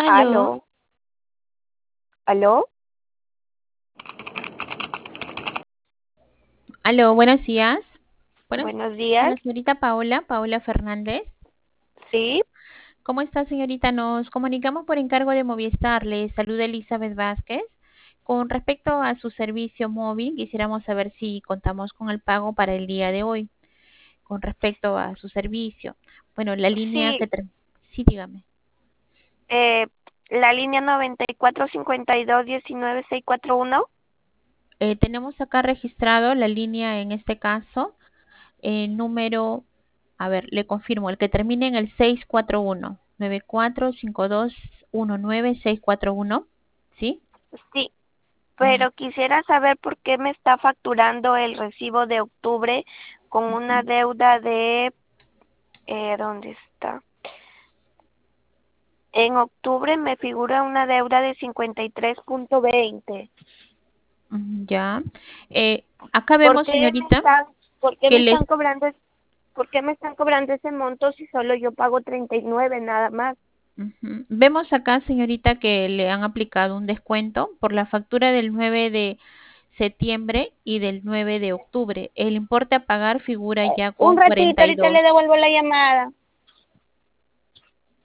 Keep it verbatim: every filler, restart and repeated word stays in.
Aló, Aló, aló, aló, buenos días. Bueno, buenos con días. la señorita Paola, Paola Fernández. Sí, ¿Cómo está, señorita? Nos comunicamos por encargo de Movistar. Le saluda Elizabeth Vázquez. Con respecto a su servicio móvil, quisiéramos saber si contamos con el pago para el día de hoy, con respecto a su servicio. Bueno, la línea sí, que... ter- Sí, dígame. eh, la línea noventa y cuatro cincuenta y dos diecinueve seis cuatro uno. Eh, tenemos acá registrado la línea, en este caso, eh, número, a ver, le confirmo, el que termine en el seis cuatro uno, nueve cuatro cinco dos uno nueve seis cuatro uno, ¿sí? Sí, Mm, pero quisiera saber por qué me está facturando el recibo de octubre con una ujú, deuda de, eh, ¿dónde está? En octubre me figura una deuda de cincuenta y tres punto veinte. ujú, ya. Eh, acá ¿Por vemos, qué me señorita, están, por qué que me les... están cobrando, por qué me están cobrando ese monto si solo yo pago treinta y nueve nada más? Ujú. Vemos acá, señorita, que le han aplicado un descuento por la factura del nueve de septiembre y del nueve de octubre. El importe a pagar figura ya Un con ratito, cuarenta y ahorita dos. le devuelvo la llamada.